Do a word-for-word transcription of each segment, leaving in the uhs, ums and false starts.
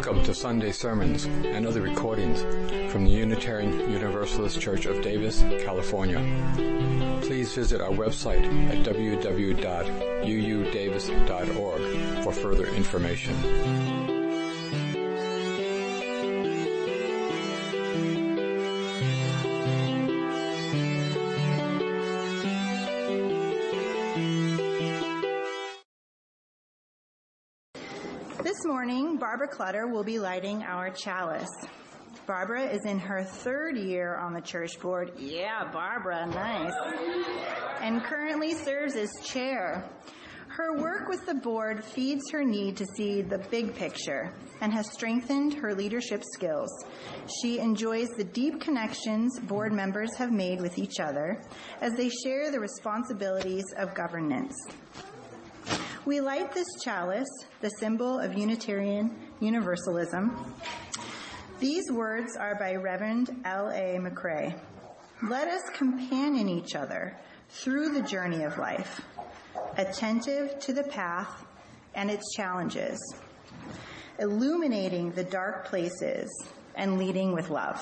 Welcome to Sunday sermons and other recordings from the Unitarian Universalist Church of Davis, California. Please visit our website at w w w dot u u davis dot org for further information. This morning, Barbara Clutter will be lighting our chalice. Barbara is in her third year on the church board. Yeah, Barbara, nice. And currently serves as chair. Her work with the board feeds her need to see the big picture and has strengthened her leadership skills. She enjoys the deep connections board members have made with each other as they share the responsibilities of governance. We light this chalice, the symbol of Unitarian Universalism. These words are by Reverend L A McRae. Let us companion each other through the journey of life, attentive to the path and its challenges, illuminating the dark places and leading with love.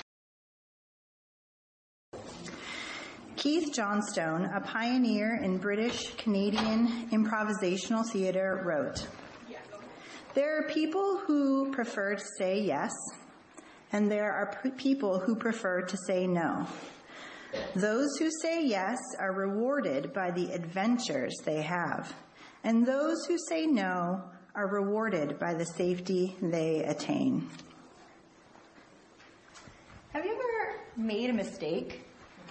Keith Johnstone, a pioneer in British-Canadian improvisational theater, wrote, "There are people who prefer to say yes, and there are p- people who prefer to say no. Those who say yes are rewarded by the adventures they have, and those who say no are rewarded by the safety they attain." Have you ever made a mistake?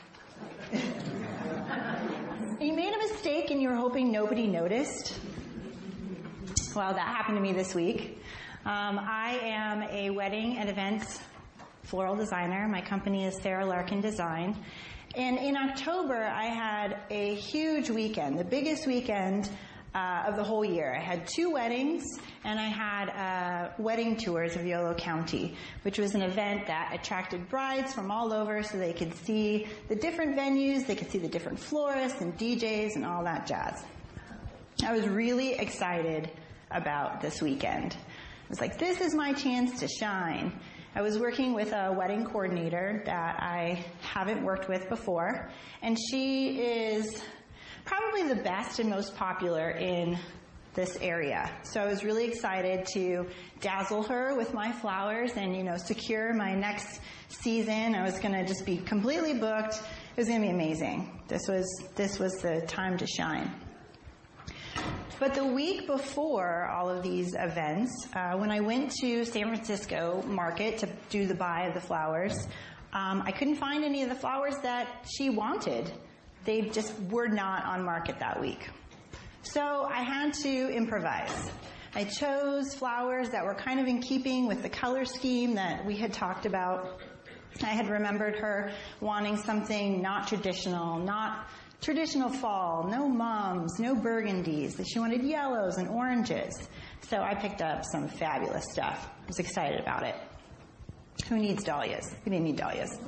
You made a mistake and you were hoping nobody noticed? Well, that happened to me this week. Um, I am a wedding and events floral designer. My company is Sarah Larkin Design. And in October, I had a huge weekend, the biggest weekend uh, of the whole year. I had two weddings, and I had uh, wedding tours of Yolo County, which was an event that attracted brides from all over so they could see the different venues, they could see the different florists and D Js and all that jazz. I was really excited about this weekend. I was like, this is my chance to shine. I was working with a wedding coordinator that I haven't worked with before, and she is probably the best and most popular in this area. So I was really excited to dazzle her with my flowers and, you know, secure my next season. I was going to just be completely booked. It was going to be amazing. This was, this was the time to shine. But the week before all of these events, uh, when I went to San Francisco Market to do the buy of the flowers, um, I couldn't find any of the flowers that she wanted. They just were not on market that week. So I had to improvise. I chose flowers that were kind of in keeping with the color scheme that we had talked about. I had remembered her wanting something not traditional, not traditional fall, no mums, no burgundies, that she wanted yellows and oranges. So I picked up some fabulous stuff. I was excited about it. Who needs dahlias? We didn't need dahlias.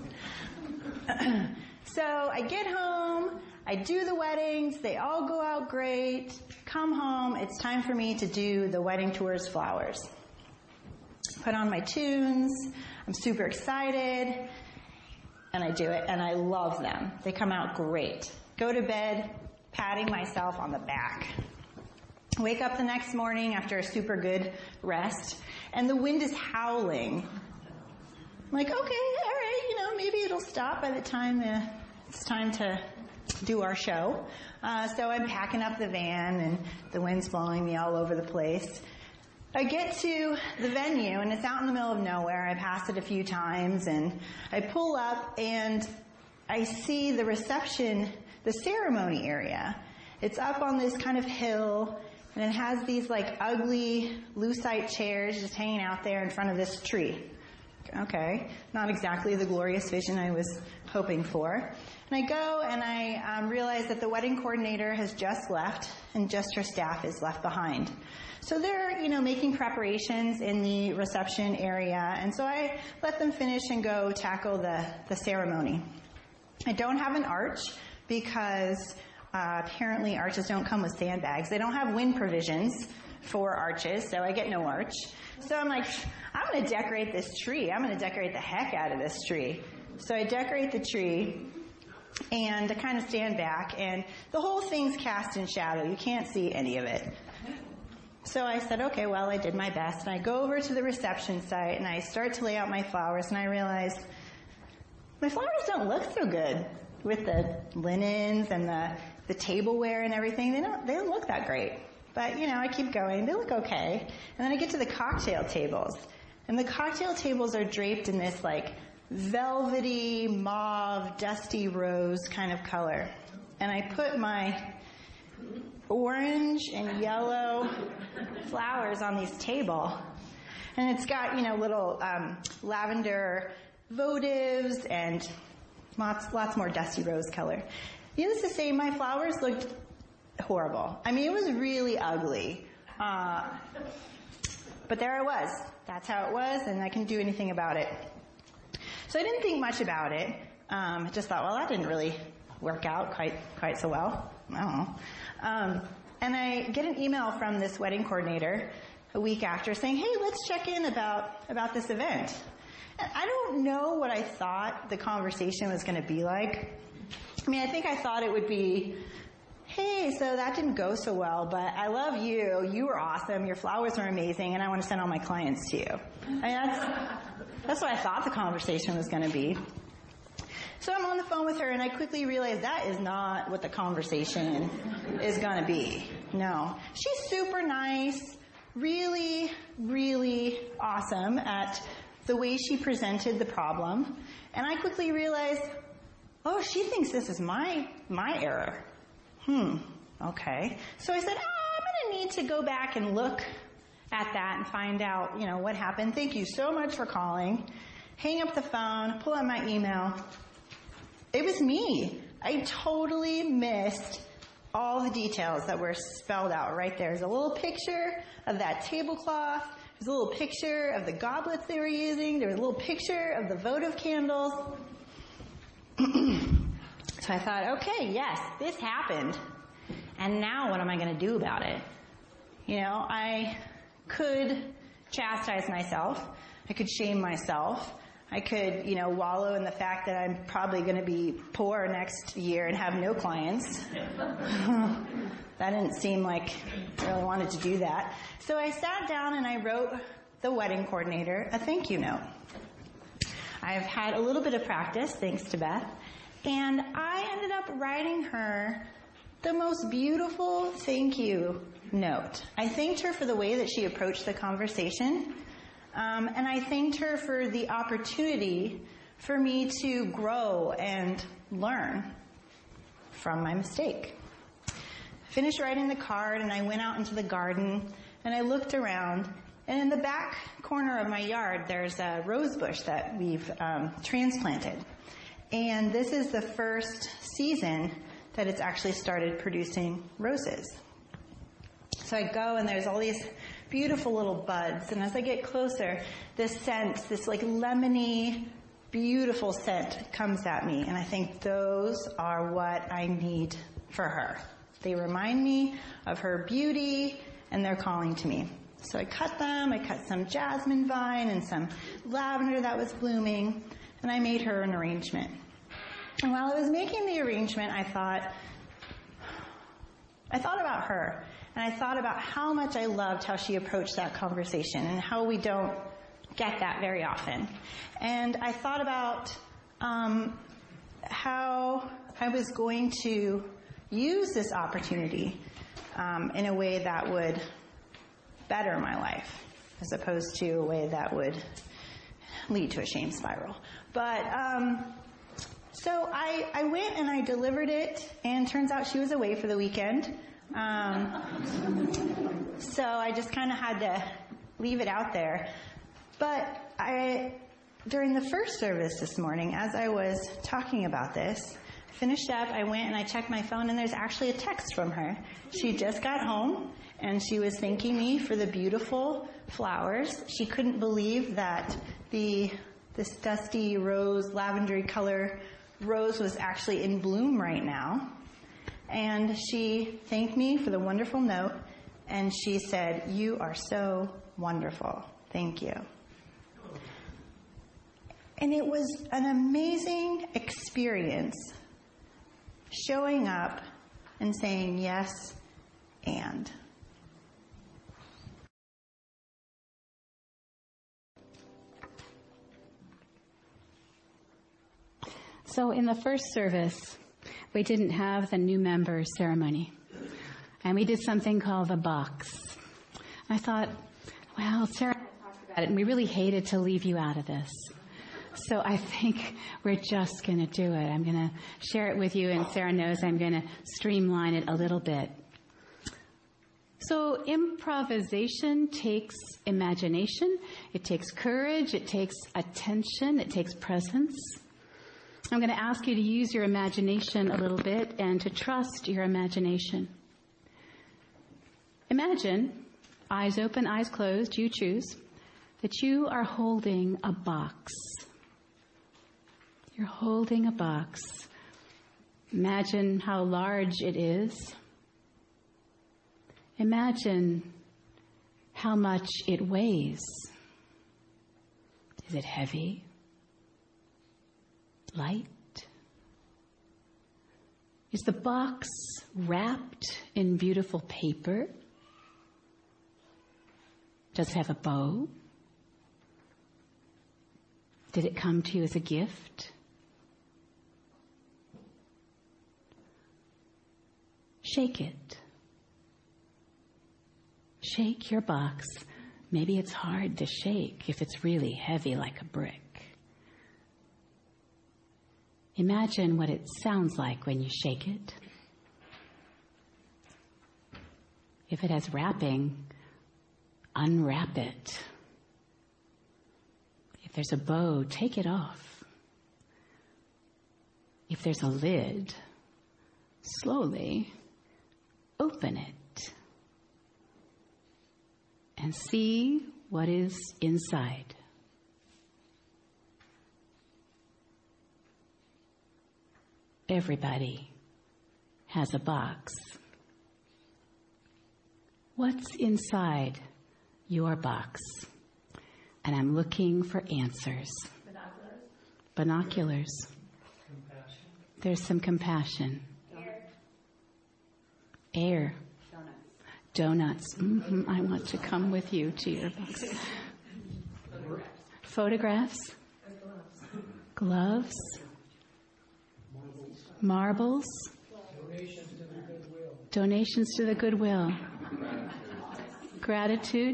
So I get home, I do the weddings, they all go out great, come home, it's time for me to do the wedding tours flowers. Put on my tunes, I'm super excited, and I do it, and I love them. They come out great. Go to bed, patting myself on the back. Wake up the next morning after a super good rest, and the wind is howling. I'm like, okay, all right, you know, maybe it'll stop by the time uh, it's time to do our show. Uh, so I'm packing up the van, and the wind's blowing me all over the place. I get to the venue, and it's out in the middle of nowhere. I pass it a few times, and I pull up, and I see the reception, the ceremony area. It's up on this kind of hill, and it has these like ugly lucite chairs just hanging out there in front of this tree. Okay, not exactly the glorious vision I was hoping for. And I go and I um, realize that the wedding coordinator has just left and just her staff is left behind. So they're, you know, making preparations in the reception area. And so I let them finish and go tackle the, the ceremony. I don't have an arch because uh, apparently arches don't come with sandbags. They don't have wind provisions four arches, so I get no arch. So I'm like, I'm going to decorate this tree. I'm going to decorate the heck out of this tree. So I decorate the tree, and I kind of stand back, and the whole thing's cast in shadow. You can't see any of it. So I said, okay, well, I did my best. And I go over to the reception site, and I start to lay out my flowers, and I realize my flowers don't look so good with the linens and the, the tableware and everything. They don't, they don't look that great. But, you know, I keep going. They look okay. And then I get to the cocktail tables. And the cocktail tables are draped in this, like, velvety, mauve, dusty rose kind of color. And I put my orange and yellow flowers on this table. And it's got, you know, little um, lavender votives and lots, lots more dusty rose color. Needless to say, my flowers looked horrible. I mean, it was really ugly. Uh, but there I was. That's how it was, and I couldn't do anything about it. So I didn't think much about it. Um, I just thought, well, that didn't really work out quite quite so well. I don't know. Um, and I get an email from this wedding coordinator a week after saying, hey, let's check in about, about this event. And I don't know what I thought the conversation was going to be like. I mean, I think I thought it would be, hey, so that didn't go so well, but I love you. You were awesome. Your flowers were amazing, and I want to send all my clients to you. I mean, that's, that's what I thought the conversation was going to be. So I'm on the phone with her, and I quickly realized that is not what the conversation is going to be. No. She's super nice, really, really awesome at the way she presented the problem. And I quickly realized, oh, she thinks this is my my error. Hmm, okay. So I said, oh, I'm going to need to go back and look at that and find out, you know, what happened. Thank you so much for calling. Hang up the phone, pull out my email. It was me. I totally missed all the details that were spelled out right there. There's a little picture of that tablecloth. There's a little picture of the goblets they were using. There was a little picture of the votive candles. So I thought, okay, yes, this happened. And now what am I going to do about it? You know, I could chastise myself. I could shame myself. I could, you know, wallow in the fact that I'm probably going to be poor next year and have no clients. That didn't seem like I really wanted to do that. So I sat down and I wrote the wedding coordinator a thank you note. I've had a little bit of practice, thanks to Beth, and I ended up writing her the most beautiful thank you note. I thanked her for the way that she approached the conversation. Um, and I thanked her for the opportunity for me to grow and learn from my mistake. I finished writing the card, and I went out into the garden, and I looked around, and in the back corner of my yard, there's a rose bush that we've um, transplanted. And this is the first season that it's actually started producing roses. So I go, and there's all these beautiful little buds, and as I get closer, this scent, this like lemony, beautiful scent comes at me, and I think those are what I need for her. They remind me of her beauty, and they're calling to me. So I cut them, I cut some jasmine vine and some lavender that was blooming, and I made her an arrangement. And while I was making the arrangement, I thought, I thought about her. And I thought about how much I loved how she approached that conversation and how we don't get that very often. And I thought about um, how I was going to use this opportunity um, in a way that would better my life as opposed to a way that would lead to a shame spiral. But um, so I, I went and I delivered it, and turns out she was away for the weekend. Um, so I just kind of had to leave it out there. But I, during the first service this morning, as I was talking about this, finished up, I went and I checked my phone, and there's actually a text from her. She just got home, and she was thanking me for the beautiful flowers. She couldn't believe that the this dusty rose, lavendery color rose was actually in bloom right now. And she thanked me for the wonderful note, and she said, "You are so wonderful. Thank you." And it was an amazing experience showing up and saying yes and. So in the first service, we didn't have the new member ceremony. And we did something called the box. I thought, well, Sarah talked about it, and we really hated to leave you out of this. So I think we're just going to do it. I'm going to share it with you, and Sarah knows I'm going to streamline it a little bit. So improvisation takes imagination. It takes courage. It takes attention. It takes presence. I'm going to ask you to use your imagination a little bit and to trust your imagination. Imagine, eyes open, eyes closed, you choose, that you are holding a box. You're holding a box. Imagine how large it is. Imagine how much it weighs. Is it heavy? Light? Is the box wrapped in beautiful paper? Does it have a bow? Did it come to you as a gift? Shake it. Shake your box. Maybe it's hard to shake if it's really heavy like a brick. Imagine what it sounds like when you shake it. If it has wrapping, unwrap it. If there's a bow, take it off. If there's a lid, slowly open it and see what is inside. Everybody has a box. What's inside your box? And I'm looking for answers. Binoculars. Binoculars. Compassion. There's some compassion. Air. Air. Donuts. Donuts. Mm-hmm. I want to come with you to your box. Photographs. Photographs. Gloves. Marbles. Donations to the Goodwill. Donations to the Goodwill. Gratitude.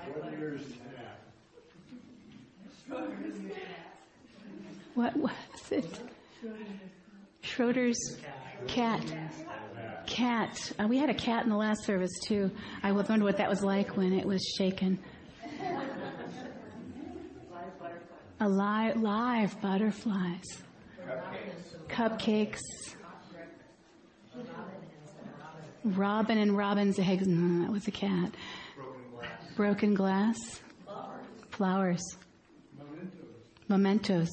What was it? Schroeder's cat. Cat. Uh, we had a cat in the last service too. I wondered what that was like when it was shaken. A live, live butterflies. Cupcakes. Robin and Robin's eggs. No, that was a cat. Broken glass. Flowers. Mementos.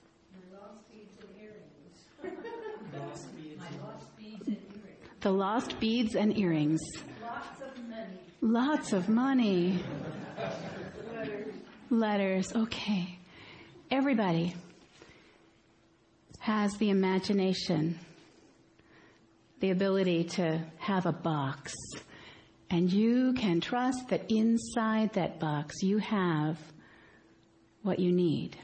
The lost beads and earrings. Lots of money. Lots of money. Letters. Letters. Okay. Everybody has the imagination, the ability to have a box. And you can trust that inside that box you have what you need.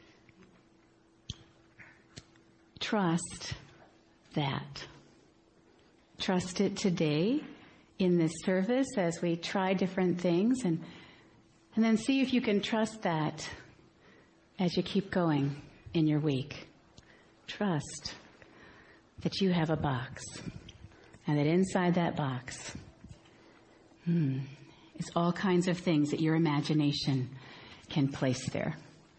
Trust that. Trust it today in this service as we try different things, and and then see if you can trust that as you keep going in your week. Trust that you have a box, and that inside that box hmm, is all kinds of things that your imagination can place there.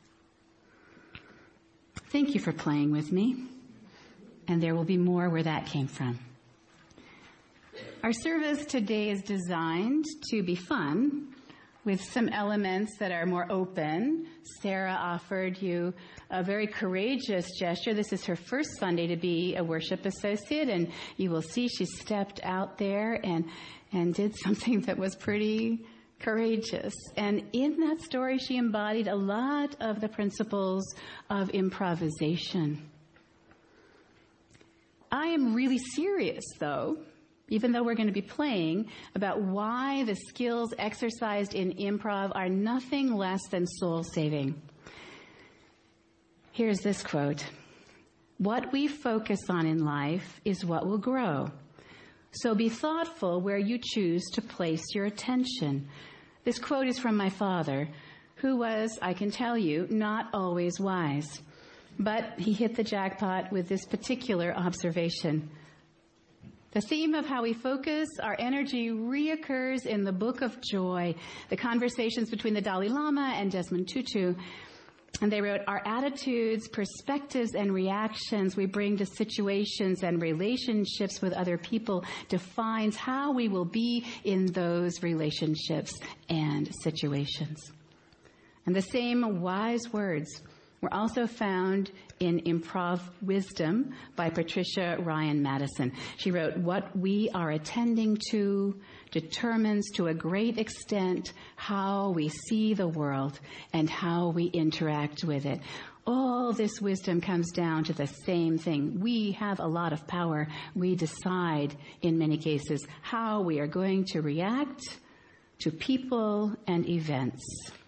Thank you for playing with me, and there will be more where that came from. Our service today is designed to be fun, with some elements that are more open. Sarah offered you a very courageous gesture. This is her first Sunday to be a worship associate, and you will see she stepped out there and and did something that was pretty courageous. And in that story, she embodied a lot of the principles of improvisation. I am really serious, though, even though we're going to be playing, about why the skills exercised in improv are nothing less than soul-saving. Here's this quote. "What we focus on in life is what will grow. So be thoughtful where you choose to place your attention." This quote is from my father, who was, I can tell you, not always wise. But he hit the jackpot with this particular observation. The theme of how we focus our energy reoccurs in the Book of Joy, the conversations between the Dalai Lama and Desmond Tutu. And they wrote, "Our attitudes, perspectives, and reactions we bring to situations and relationships with other people defines how we will be in those relationships and situations." And the same wise words were also found in Improv Wisdom by Patricia Ryan Madison. She wrote, "What we are attending to determines to a great extent how we see the world and how we interact with it." All this wisdom comes down to the same thing. We have a lot of power. We decide, in many cases, how we are going to react to people and events.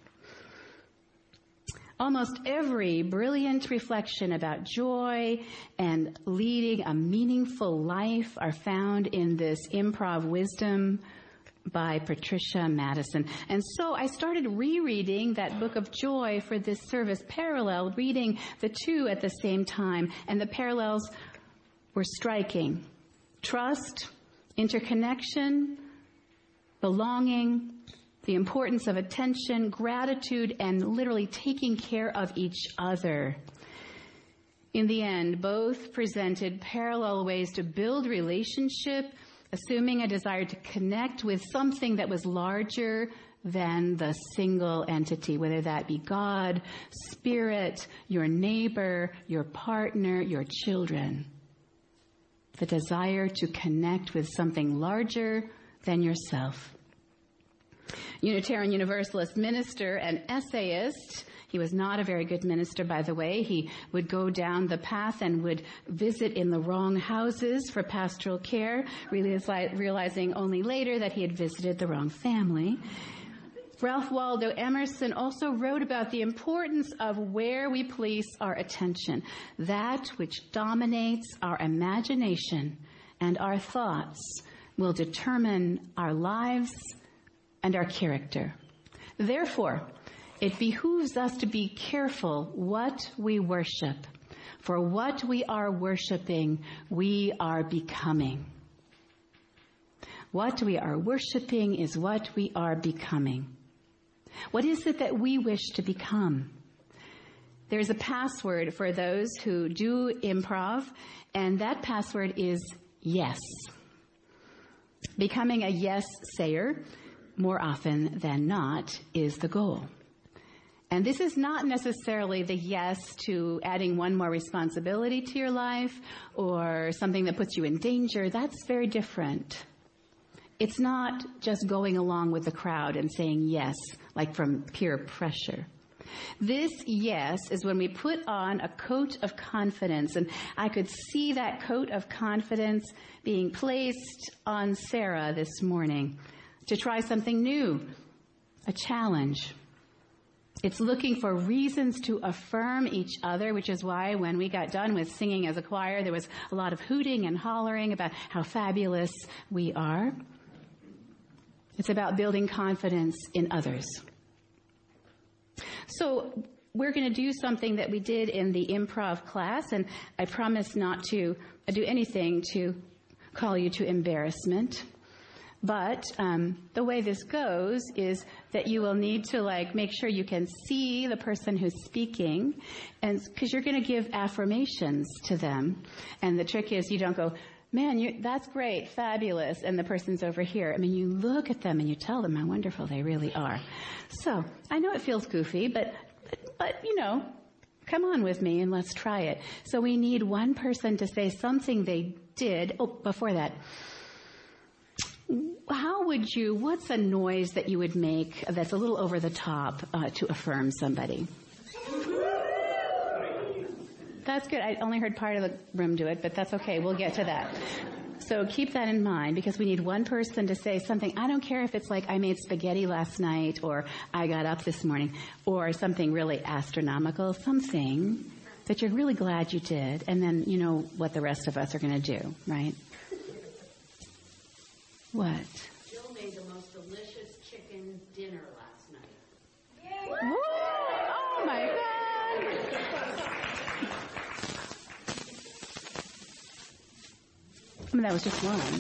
Almost every brilliant reflection about joy and leading a meaningful life are found in this Improv Wisdom by Patricia Madison. And so I started rereading that Book of Joy for this service, parallel, reading the two at the same time. And the parallels were striking. Trust, interconnection, belonging, the importance of attention, gratitude, and literally taking care of each other. In the end, both presented parallel ways to build relationship, assuming a desire to connect with something that was larger than the single entity, whether that be God, spirit, your neighbor, your partner, your children. The desire to connect with something larger than yourself. Unitarian Universalist minister and essayist. He was not a very good minister, by the way. He would go down the path and would visit in the wrong houses for pastoral care, realizing only later that he had visited the wrong family. Ralph Waldo Emerson also wrote about the importance of where we place our attention, that which dominates our imagination and our thoughts will determine our lives and our character. Therefore, it behooves us to be careful what we worship. For what we are worshiping, we are becoming. What we are worshiping is what we are becoming. What is it that we wish to become? There's a password for those who do improv, and that password is yes. Becoming a yes-sayer, more often than not, is the goal. And this is not necessarily the yes to adding one more responsibility to your life or something that puts you in danger. That's very different. It's not just going along with the crowd and saying yes, like from peer pressure. This yes is when we put on a coat of confidence, and I could see that coat of confidence being placed on Sarah this morning to try something new, a challenge. It's looking for reasons to affirm each other, which is why when we got done with singing as a choir, there was a lot of hooting and hollering about how fabulous we are. It's about building confidence in others. So we're going to do something that we did in the improv class, and I promise not to do anything to call you to embarrassment. But um, the way this goes is that you will need to like make sure you can see the person who's speaking, and because you're going to give affirmations to them. And the trick is you don't go, man, you, that's great, fabulous, and the person's over here. I mean, you look at them and you tell them how wonderful they really are. So, I know it feels goofy, but, but, but you know, come on with me and let's try it. So we need one person to say something they did. Oh, before that, how would you, what's a noise that you would make that's a little over the top uh, to affirm somebody? That's good. I only heard part of the room do it, but that's okay. We'll get to that. So keep that in mind, because we need one person to say something. I don't care if it's like, I made spaghetti last night, or I got up this morning, or something really astronomical, something that you're really glad you did, and then you know what the rest of us are going to do, right? What? Jill made the most delicious chicken dinner last night. Yay! Woo! Oh my God! I mean, that was just one.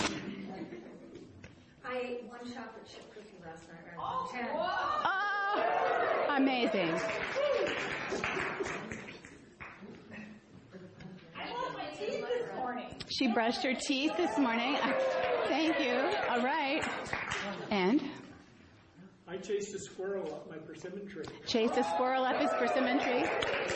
I ate one chocolate chip cookie last night rather than ten. Oh, amazing. I brushed my teeth this morning. She brushed her teeth this morning. Thank you. All right. And? I chased a squirrel up my persimmon tree. Chased a squirrel up his persimmon tree.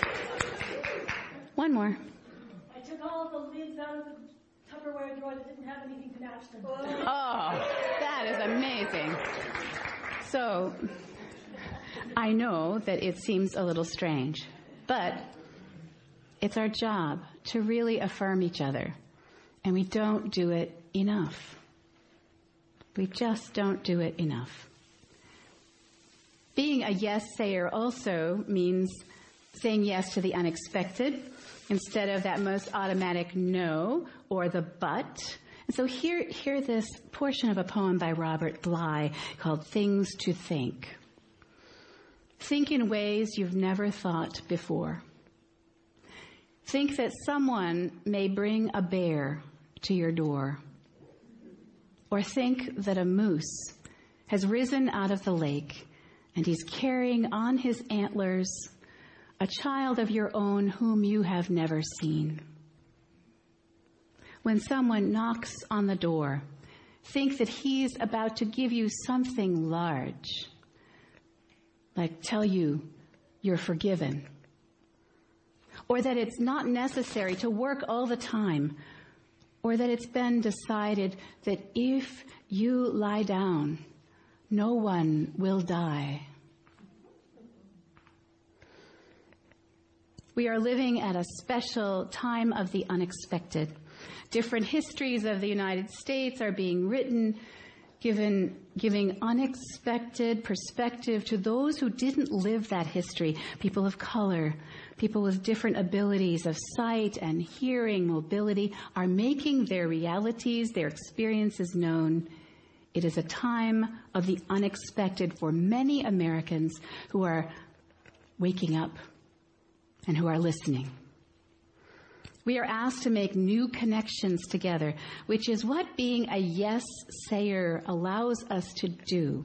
One more. I took all the lids out of the Tupperware drawer that didn't have anything to match them. Oh, that is amazing. So, I know that it seems a little strange, but it's our job to really affirm each other, and we don't do it enough. We just don't do it enough. Being a yes-sayer also means saying yes to the unexpected instead of that most automatic no or the but. And so hear, hear this portion of a poem by Robert Bly called Things to Think. Think in ways you've never thought before. Think that someone may bring a bear to your door. Or think that a moose has risen out of the lake and he's carrying on his antlers a child of your own whom you have never seen. When someone knocks on the door, think that he's about to give you something large, like tell you you're forgiven, or that it's not necessary to work all the time, or that it's been decided that if you lie down, no one will die. We are living at a special time of the unexpected. Different histories of the United States are being written, given, giving unexpected perspective to those who didn't live that history. People of color, people with different abilities of sight and hearing, mobility, are making their realities, their experiences known. It is a time of the unexpected for many Americans who are waking up and who are listening. We are asked to make new connections together, which is what being a yes-sayer allows us to do.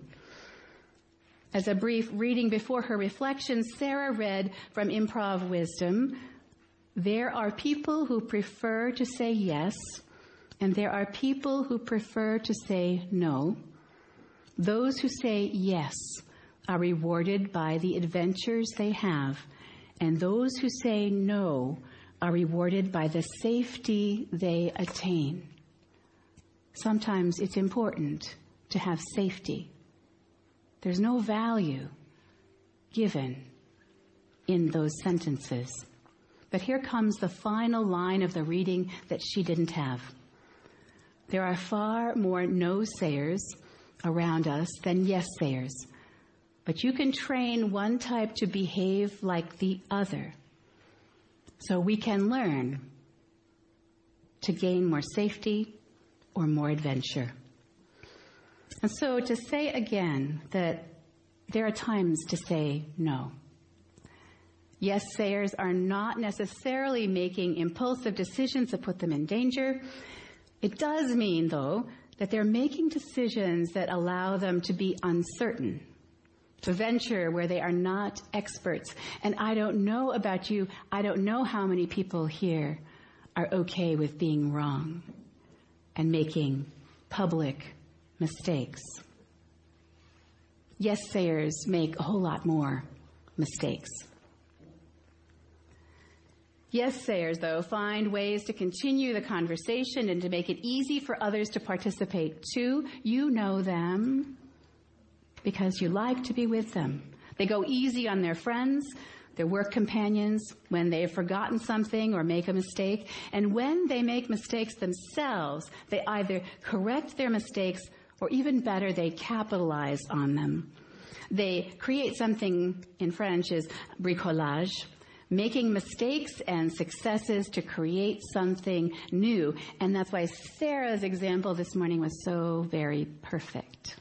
As a brief reading before her reflection, Sarah read from Improv Wisdom, there are people who prefer to say yes, and there are people who prefer to say no. Those who say yes are rewarded by the adventures they have, and those who say no are rewarded by the safety they attain. Sometimes it's important to have safety. There's no value given in those sentences. But here comes the final line of the reading that she didn't have. There are far more no-sayers around us than yes-sayers. But you can train one type to behave like the other. So we can learn to gain more safety or more adventure. And so to say again that there are times to say no. Yes-sayers are not necessarily making impulsive decisions that put them in danger. It does mean, though, that they're making decisions that allow them to be uncertain, to venture where they are not experts. And I don't know about you. I don't know how many people here are okay with being wrong and making public mistakes. Yes-sayers make a whole lot more mistakes. Yes-sayers, though, find ways to continue the conversation and to make it easy for others to participate too. You know them because you like to be with them. They go easy on their friends, their work companions, when they've forgotten something or make a mistake. And when they make mistakes themselves, they either correct their mistakes or even better, they capitalize on them. They create something in French is bricolage, making mistakes and successes to create something new. And that's why Sarah's example this morning was so very perfect.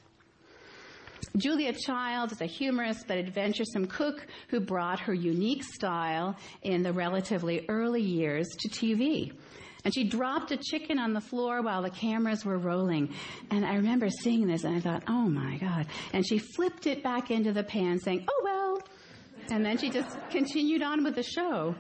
Julia Child is a humorous but adventuresome cook who brought her unique style in the relatively early years to T V. And she dropped a chicken on the floor while the cameras were rolling. And I remember seeing this and I thought, oh my God. And she flipped it back into the pan saying, oh well. And then she just continued on with the show.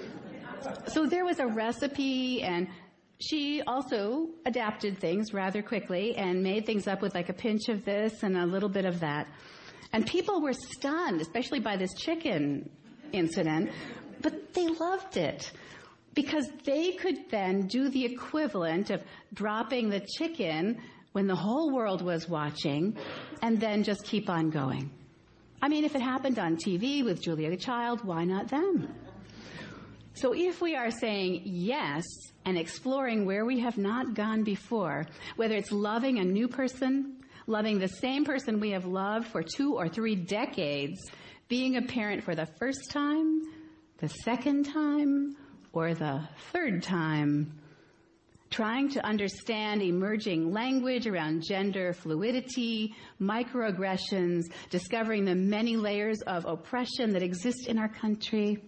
So there was a recipe, and she also adapted things rather quickly and made things up with like a pinch of this and a little bit of that. And people were stunned, especially by this chicken incident, but they loved it because they could then do the equivalent of dropping the chicken when the whole world was watching and then just keep on going. I mean, if it happened on T V with Julia Child, why not them? So if we are saying yes and exploring where we have not gone before, whether it's loving a new person, loving the same person we have loved for two or three decades, being a parent for the first time, the second time, or the third time, trying to understand emerging language around gender fluidity, microaggressions, discovering the many layers of oppression that exist in our country.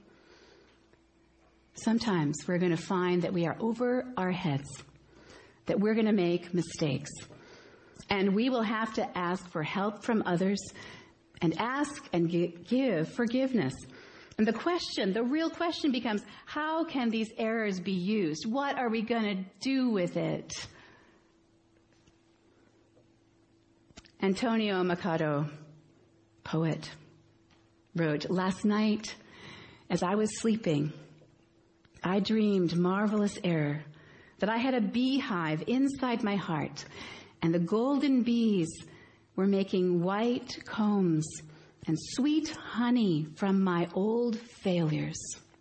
Sometimes we're going to find that we are over our heads, that we're going to make mistakes, and we will have to ask for help from others and ask and give forgiveness. And the question, the real question becomes, how can these errors be used? What are we going to do with it? Antonio Machado, poet, wrote, last night, as I was sleeping, I dreamed marvelous error, that I had a beehive inside my heart, and the golden bees were making white combs and sweet honey from my old failures.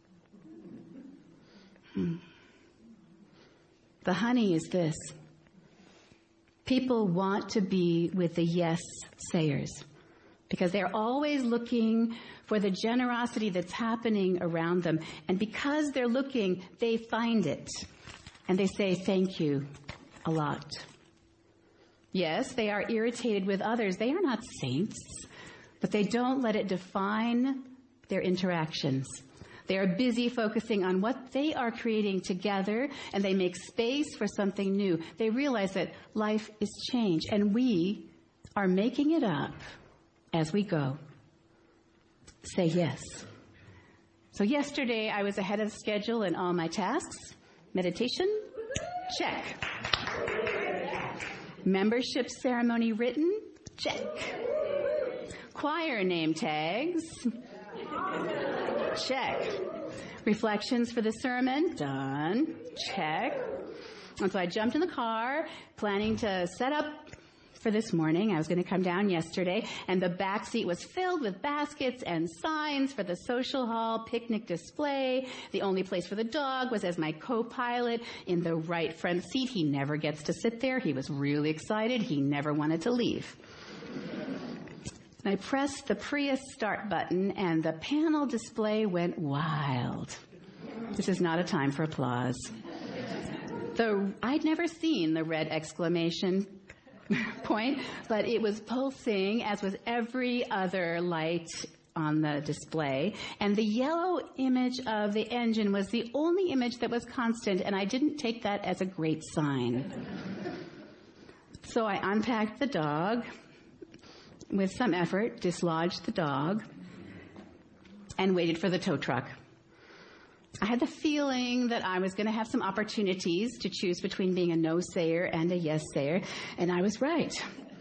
Hmm. The honey is this. People want to be with the yes-sayers because they're always looking for the generosity that's happening around them. And because they're looking, they find it. And they say thank you a lot. Yes, they are irritated with others. They are not saints. But they don't let it define their interactions. They are busy focusing on what they are creating together, and they make space for something new. They realize that life is change, and we are making it up as we go. Say yes. So yesterday I was ahead of schedule in all my tasks. Meditation? Check. Membership ceremony written? Check. Choir name tags. Check. Reflections for the sermon. Done. Check. And so I jumped in the car, planning to set up for this morning. I was going to come down yesterday, and the back seat was filled with baskets and signs for the social hall picnic display. The only place for the dog was as my co-pilot in the right front seat. He never gets to sit there. He was really excited. He never wanted to leave. I pressed the Prius start button, and the panel display went wild. This is not a time for applause. The, I'd never seen the red exclamation point, but it was pulsing, as was every other light on the display. And the yellow image of the engine was the only image that was constant, and I didn't take that as a great sign. So I unpacked the dog, with some effort, dislodged the dog, and waited for the tow truck. I had the feeling that I was going to have some opportunities to choose between being a no-sayer and a yes-sayer, and I was right.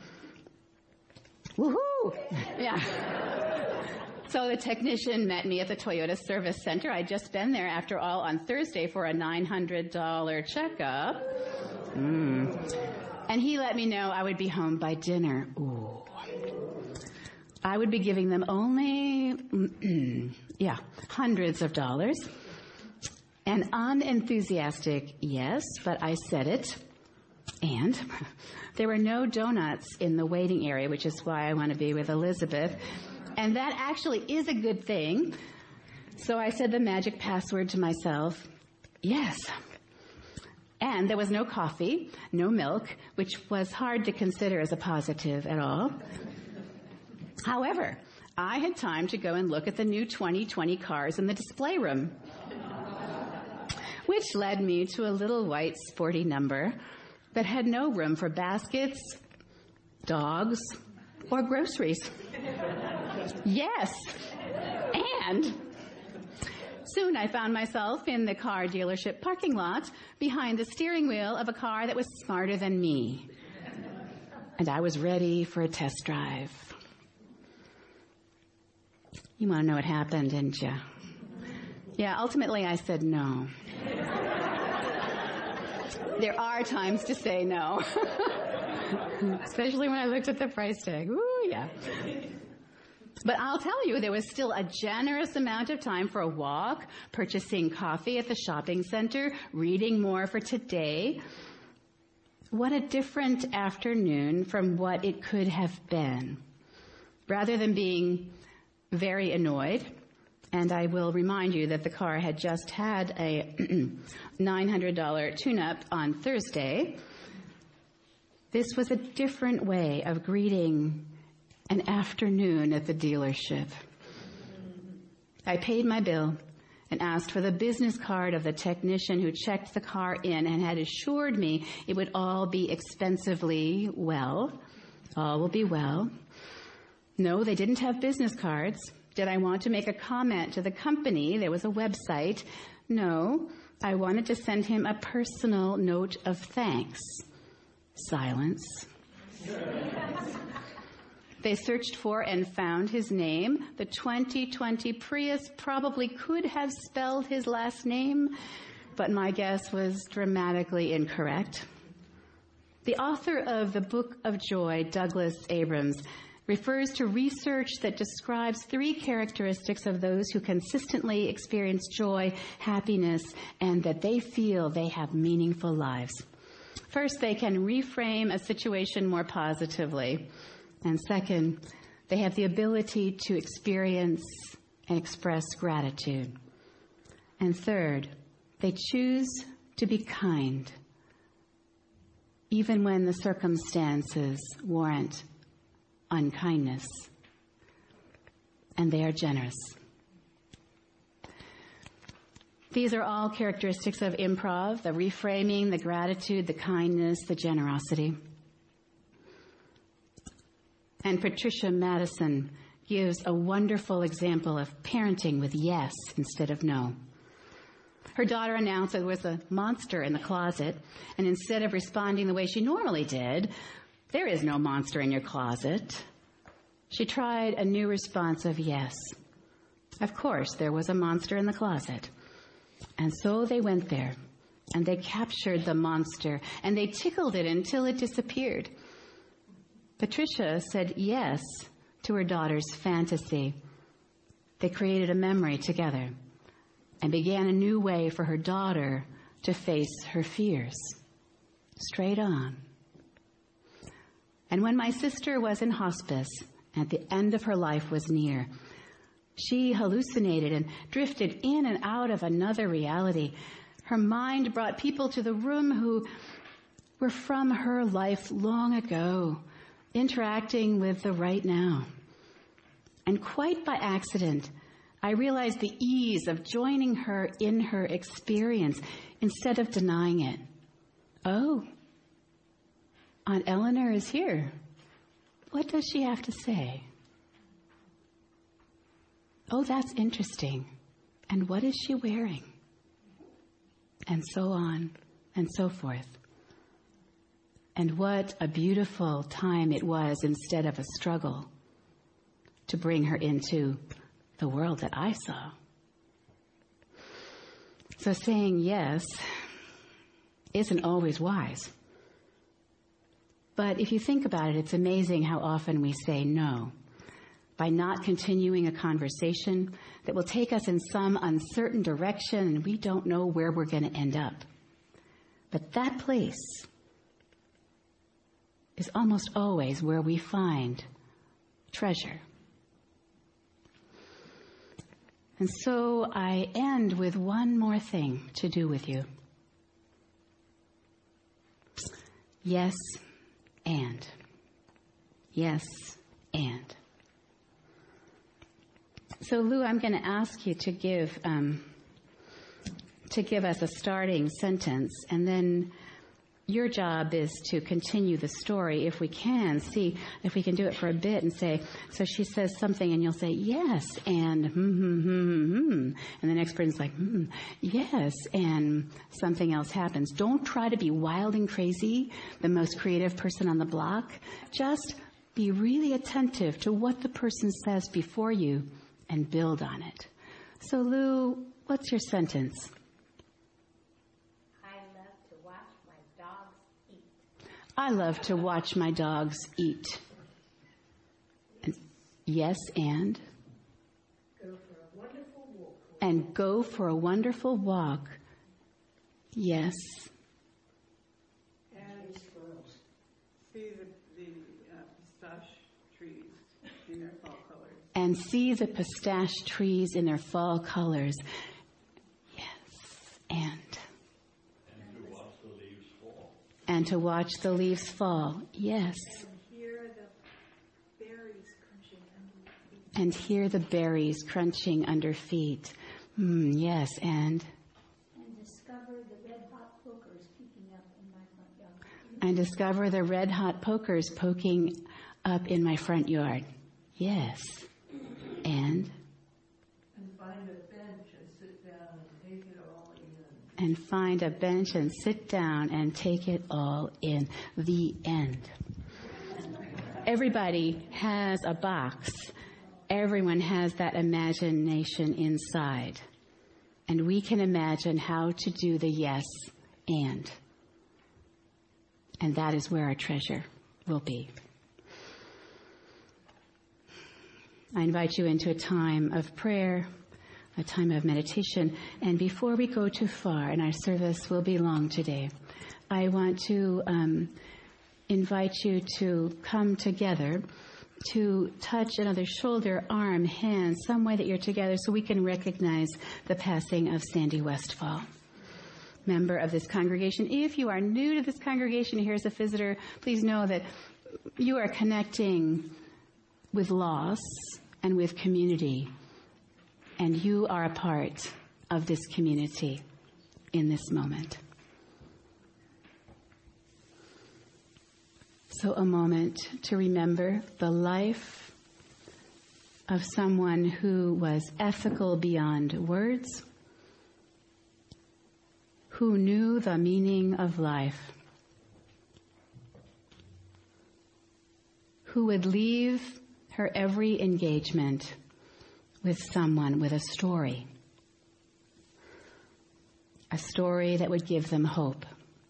Woohoo! Yeah. So the technician met me at the Toyota Service Center. I'd just been there, after all, on Thursday for a nine hundred dollars checkup. Mm. And he let me know I would be home by dinner. Ooh. I would be giving them only, yeah, hundreds of dollars. An unenthusiastic yes, but I said it. And there were no donuts in the waiting area, which is why I want to be with Elizabeth. And that actually is a good thing. So I said the magic password to myself, yes. And there was no coffee, no milk, which was hard to consider as a positive at all. However, I had time to go and look at the new twenty twenty cars in the display room, which led me to a little white sporty number that had no room for baskets, dogs, or groceries. Yes. And soon I found myself in the car dealership parking lot behind the steering wheel of a car that was smarter than me. And I was ready for a test drive. You want to know what happened, didn't you? Yeah, ultimately I said no. There are times to say no. Especially when I looked at the price tag. Ooh, yeah. But I'll tell you, there was still a generous amount of time for a walk, purchasing coffee at the shopping center, reading more for today. What a different afternoon from what it could have been. Rather than being very annoyed, and I will remind you that the car had just had a nine hundred dollars tune-up on Thursday, this was a different way of greeting an afternoon at the dealership. I paid my bill and asked for the business card of the technician who checked the car in and had assured me it would all be expensively well. All will be well. No, they didn't have business cards. Did I want to make a comment to the company? There was a website. No, I wanted to send him a personal note of thanks. Silence. They searched for and found his name. The twenty twenty Prius probably could have spelled his last name, but my guess was dramatically incorrect. The author of the Book of Joy, Douglas Abrams, refers to research that describes three characteristics of those who consistently experience joy, happiness, and that they feel they have meaningful lives. First, they can reframe a situation more positively. And second, they have the ability to experience and express gratitude. And third, they choose to be kind, even when the circumstances warrant unkindness. And they are generous. These are all characteristics of improv: the reframing, the gratitude, the kindness, the generosity. And Patricia Madison gives a wonderful example of parenting with yes instead of no. Her daughter announced there was a monster in the closet, and instead of responding the way she normally did, "There is no monster in your closet," she tried a new response of yes. Of course, there was a monster in the closet. And so they went there, and they captured the monster, and they tickled it until it disappeared. Patricia said yes to her daughter's fantasy. They created a memory together and began a new way for her daughter to face her fears. Straight on. And when my sister was in hospice, at the end of her life was near, she hallucinated and drifted in and out of another reality. Her mind brought people to the room who were from her life long ago, interacting with the right now. And quite by accident, I realized the ease of joining her in her experience instead of denying it. Oh, Aunt Eleanor is here. What does she have to say? Oh, that's interesting. And what is she wearing? and so on and so forth. And what a beautiful time it was, instead of a struggle, to bring her into the world that I saw. So saying yes isn't always wise. But if you think about it, it's amazing how often we say no by not continuing a conversation that will take us in some uncertain direction and we don't know where we're going to end up. But that place is almost always where we find treasure. And so I end with one more thing to do with you. Yes, and. Yes, and. So Lou, I'm going to ask you to give um, to give us a starting sentence, and then your job is to continue the story if we can. See if we can do it for a bit and say, so she says something and you'll say, yes, and hmm, hmm, hmm, hmm. And the next person's like, hmm, yes, and something else happens. Don't try to be wild and crazy, the most creative person on the block. Just be really attentive to what the person says before you and build on it. So Lou, what's your sentence? I love to watch my dogs eat. And, yes, and? Go for a wonderful walk. And go for a wonderful walk. Yes. And see the, the uh, pistache trees in their fall colors. And see the pistache trees in their fall colors. Yes, and? And to watch the leaves fall. Yes. And hear the berries crunching under feet. And hear the berries crunching under feet. Mm, yes, and? And discover the red hot pokers peeking up in my front yard. And discover the red hot pokers poking up in my front yard. Yes. And? And find a bench and sit down and take it all in. And find a bench and sit down and take it all in. The end. Everybody has a box. Everyone has that imagination inside. And we can imagine how to do the yes and. And that is where our treasure will be. I invite you into a time of prayer, a time of meditation. And before we go too far, and our service will be long today, I want to um, invite you to come together, to touch another's shoulder, arm, hand, some way that you're together so we can recognize the passing of Sandy Westfall, member of this congregation. If you are new to this congregation, here as a visitor, please know that you are connecting with loss and with community. And you are a part of this community in this moment. So a moment to remember the life of someone who was ethical beyond words, who knew the meaning of life, who would leave her every engagement with someone with a story, a story that would give them hope,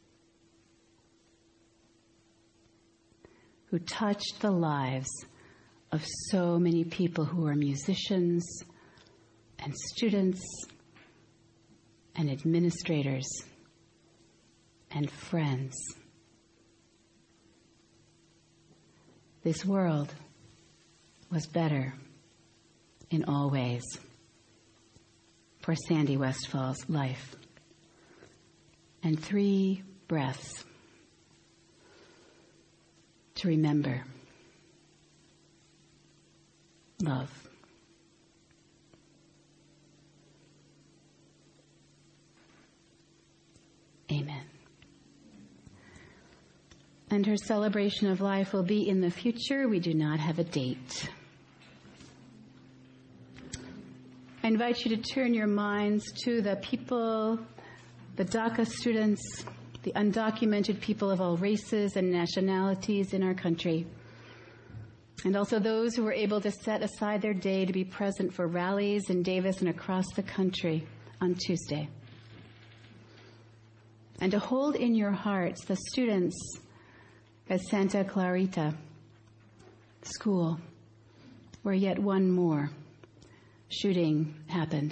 who touched the lives of so many people who were musicians and students and administrators and friends. This world was better in all ways for Sandy Westfall's life. And three breaths to remember love. Amen. And her celebration of life will be in the future. We do not have a date. I invite you to turn your minds to the people the DACA students, the undocumented people of all races and nationalities in our country, and also those who were able to set aside their day to be present for rallies in Davis and across the country on Tuesday. And to hold in your hearts the students at Santa Clarita School, where yet one more shooting happened.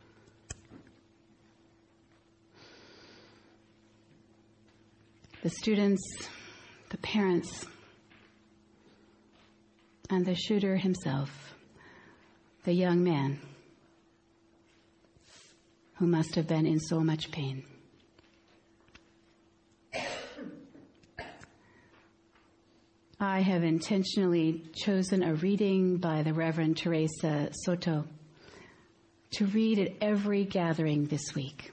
The students, the parents, and the shooter himself, the young man who must have been in so much pain. I have intentionally chosen a reading by the Reverend Teresa Soto to read at every gathering this week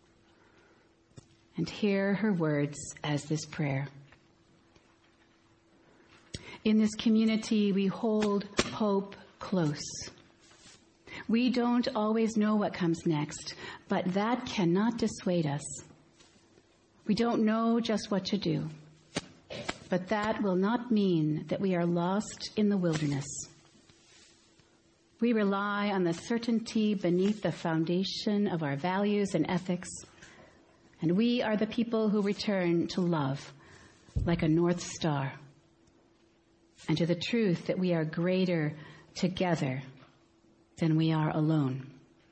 and hear her words as this prayer. In this community, we hold hope close. We don't always know what comes next, but that cannot dissuade us. We don't know just what to do, but that will not mean that we are lost in the wilderness. We rely on the certainty beneath the foundation of our values and ethics, and we are the people who return to love like a North Star, and to the truth that we are greater together than we are alone.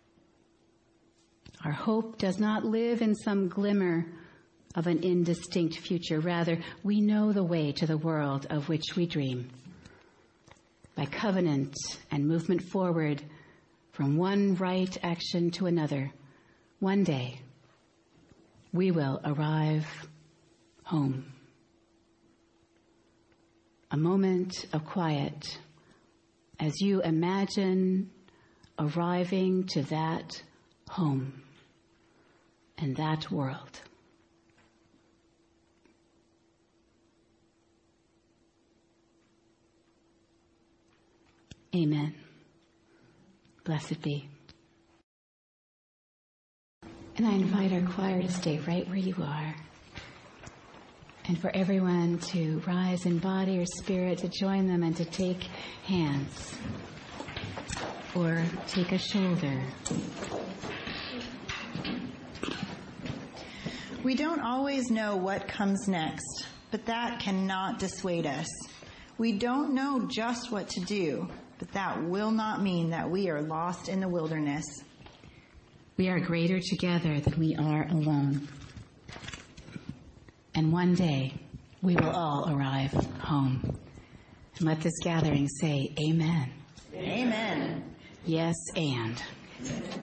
Our hope does not live in some glimmer of an indistinct future. Rather, we know the way to the world of which we dream. By covenant and movement forward from one right action to another, one day we will arrive home. A moment of quiet as you imagine arriving to that home and that world. Amen. Blessed be. And I invite our choir to stay right where you are. And for everyone to rise in body or spirit to join them and to take hands or take a shoulder. We don't always know what comes next, but that cannot dissuade us. We don't know just what to do, but that will not mean that we are lost in the wilderness. We are greater together than we are alone. And one day, we will all arrive home. And let this gathering say, Amen. Amen. Yes, and.